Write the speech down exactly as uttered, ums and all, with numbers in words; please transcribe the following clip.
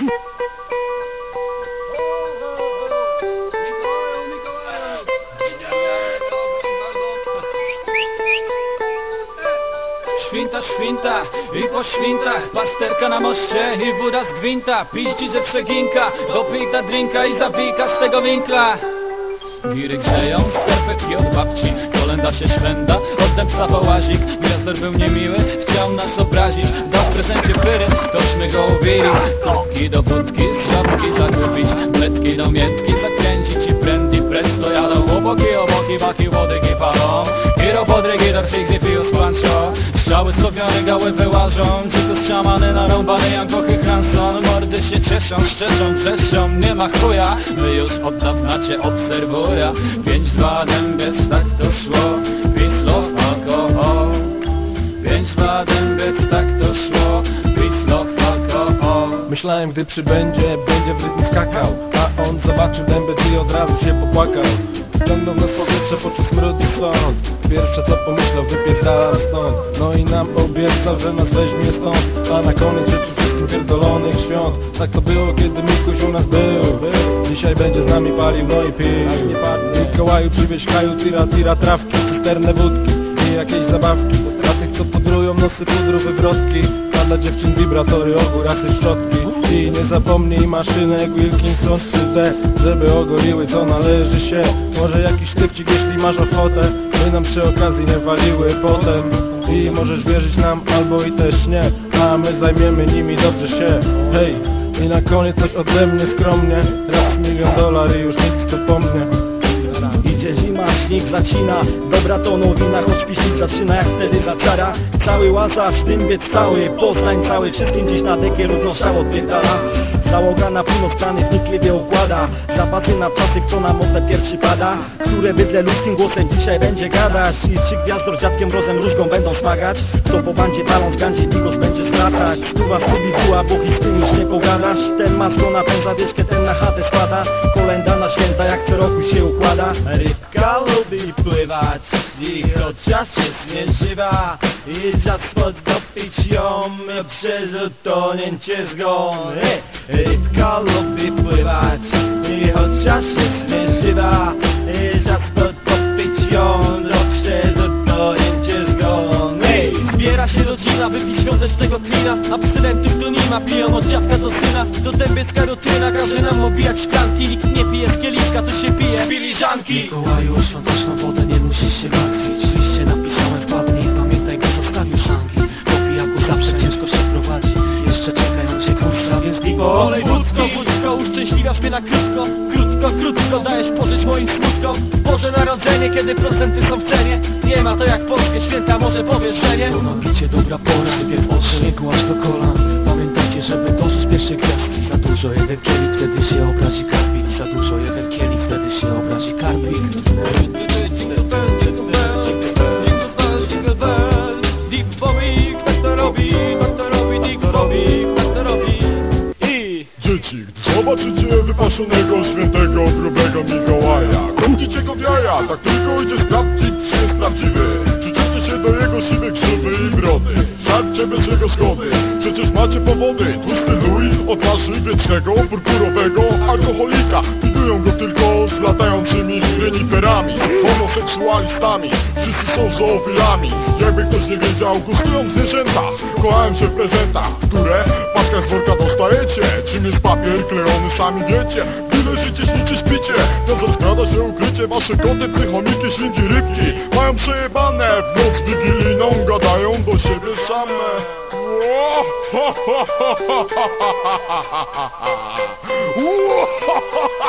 Świnta, świnta i po świntach pasterka na moście i woda z gwinta. Piździ ze przeginka, dopij ta drinka i zawika z tego winkla. Giry grzeją, skarpetki od babci, kolenda się szwenda, oddem psa połazik. Gwiazdor był niemiły, chciał nas obrazić, dał w prezencie pyry, tośmy go uwili. Kubki do wódki, z żabki zakupić, bledki do mietki zakręcić i prędki presto jadą oboki, oboki, baki, łodygi palą. Giro podrygi, darczyk, pius, pancho. Strzały slowiane, gały wyłażą, dziko strzamany, narąbany, jankochy, Hanson. Mordy się cieszą, szczeszą, brzeszczą, nie ma chuja, my już od dawna cię obserwuję. Pięć, dwa, dębiec, tak to szło, peace, love, alkohol. Pięć, dwa, dębiec, tak to szło, peace, love, alkohol. Myślałem, gdy przybędzie, będzie w rytm skakał, a on zobaczył dębiec i od razu się popłakał. Wciągnął nas powietrze, poczuł smród i sąd. Pierwsze co pomyślał, wypierdalam stąd. No i nam obiecał, że nas weźmie stąd. A na koniec życzył wszystkim pierdolonych świąt. Tak to było, kiedy Mikuś u nas był. Dzisiaj będzie z nami palił, no i pił. Mikołaju przywieź kaju, tira, tira, trawki, cysternę wódki i jakieś zabawki. Dla tych co pudrują nosy, pudru, wywrotki. A dla dziewczyn wibratory, ogórasy, szczotki. I nie zapomnij maszynek Wilkinson trzy D, żeby ogoliły co należy się. Może jakiś sztywcik, jeśli masz ochotę, by nam przy okazji nie waliły potem. I możesz wierzyć nam albo i też nie, a my zajmiemy nimi dobrze się. Hej, i na koniec coś ode mnie skromnie, raz milion dolar i już nic tu po mnie. Idzie zima, śnieg zacina, dobra to nowina, choć piśnik zaczyna jak wtedy za czara. Cały Łazarz, Dębiec cały, Poznań cały, wszystkim dziś na dekie równo szał odpierdala. Załoga na północ plany wnikliwie układa, zapasy na czasy, kto na modne pierwszy pada, które bydle ludzkim głosem dzisiaj będzie gadać. I czy Gwiazdor z dziadkiem Rozem różgą będą smagać, kto po bandzie paląc gandzie bigos będzie zwracać. Stuwa skubi-buła, bo z tym już nie pogadasz. Ten ma na ten zawieszkę, ten na chatę składa. Kolenda na święta jak co roku się układa. Rybka lubi pływać i chociaż jest nieżywa, i dziad dopić ją przez utonięcie zgon. Rybka lubi pływać i chociaż jest nieżywa, i dziad dopić ją przez utonięcie zgon. Zbiera się rodzina, wypij świątecznego klina, abstynentów tu nie ma, piją od dziadka do syna. Do Dębiecka rutyna, każe nam obijać szklanki. Nikt nie pije z kieliszka, to się pije z filiżanki. Mikołaju, o świąteczną wodę nie musisz się martwić. W liście napisałem wpadnij, pamiętaj, go zostawił sanki. Po pijaku zawsze ciężko się prowadzi, jeszcze czekają cię kursa, więc pij po olej wódko, wódko, uszczęśliwiasz mnie na krótko. Krótko, krótko, dajesz pożyć moim smutkom. Boże Narodzenie, kiedy procenty są w cenie, nie ma to jak polskie święta, może powiesz, że nie? To napicie dobra pora, sypie w oczy, aż do kolan. Pamiętajcie, żeby dożyć pierwszej gwiazdki. Za dużo jeden kielich, wtedy się obrazi karpik. Za dużo jeden kielich, wtedy się obrazi karpik. Dzieci, gdy zobaczycie wypaszonego, świętego, grubego Mikołaja, krąbnijcie go w jaja, tak tylko idzie sprawdzić, czy jest prawdziwy. Przyczepcie się do jego siwej grzywy i brody, żarcie bez jego zgody. Przecież macie powody, tłusty Louis od twarzy wiecznego, purpurowego alkoholika. Widują go tylko z latającymi reniferami, homoseksualistami. Wszyscy są zoofilami, jakby ktoś nie wiedział, gustują zwierzęta. Kochałem się w prezentach, które w paczkach z worka dostajecie. Czym jest papier klejony, sami wiecie. Gdy leżycie, śnicie, śpicie, więc rozkrada się ukrycie. Wasze koty, psychomiki, świnki, rybki mają przejebane, w noc wigilijną gadają do siebie same. Ło, ho, ho, ho, ho, ho, ho, ho, ho, ho.